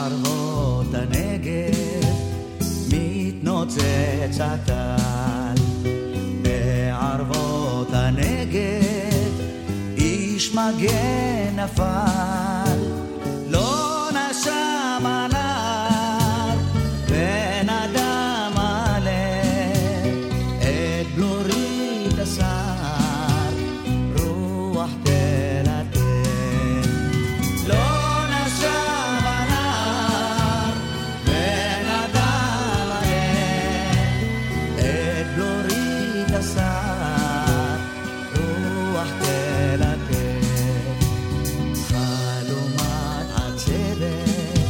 בערבות הנגב מתנוצץ הטל, בערבות הנגב איש מגן נפל, לא נשם עליו בן אדם מלא, את בלורית השר רוח תלתן, לא נשם עליו בן אדם מלא, את בלורית השר רוח תלתן, חלומת הצדק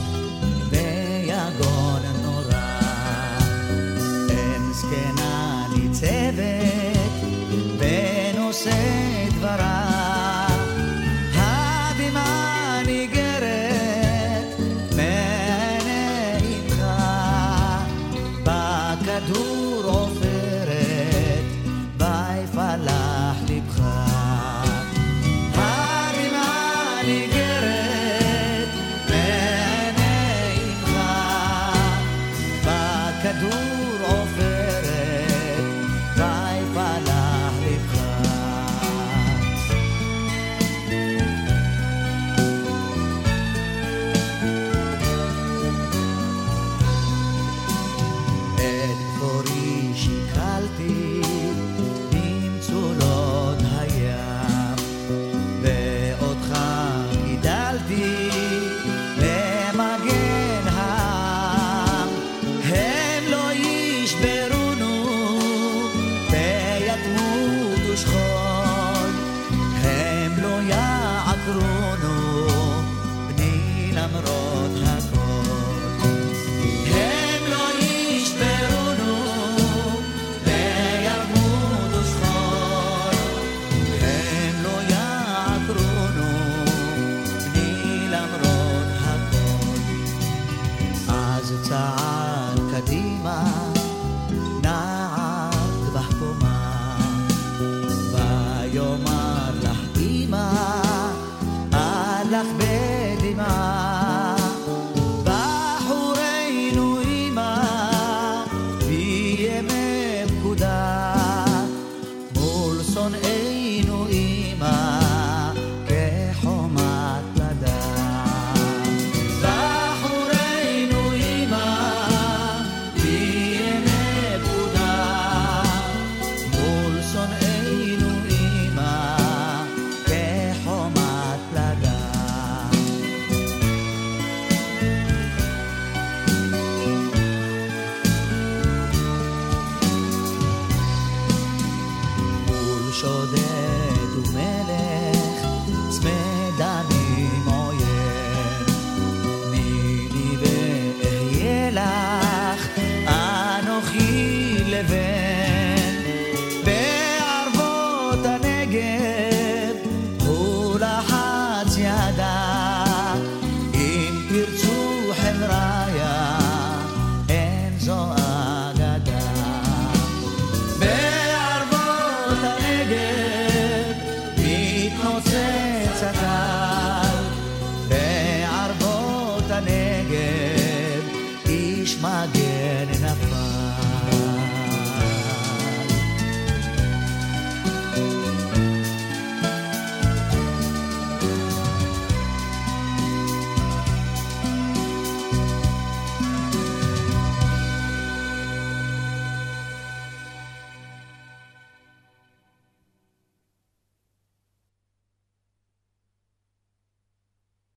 ביגון נורא, אין זקנה ניצבת ונושאת דברה, הדמעה ניגרת מעיני אמך, בכדור עופרת ויפלח לבך, הדמעה ניגרת מעיני אמך, בכדור עופרת ויפלח לבך. את כפורי שיקלתי במצולות הים, ואותך גידלתי למגן העם, הם לא ישברונו ביתמות ושכול, הם לא יעקרונו בני למרות הכל, הם לא ישברונו ביתמות ושכול, הם לא יעקרונו בני למרות הכל. אז צעד קדימה נער בחומה, ויאמר לך אמא הלך בדמעה, בחורנו אמא בימי פקודה, מול שונאינו אמא כחומת פלדה, בחורנו אמא בימי פקודה, מול שונאינו אמא כחומת פלדה. מול שודד ומלך צמא דמים עוין, תני ואהיה לך אנוכי לבן, בערבות הנגב ולחץ ידה, אם תרצו חבריה אין זו אגדה, בערבות הנגב מתנוצץ הטל, בערבות הנגב איש מגן נפל.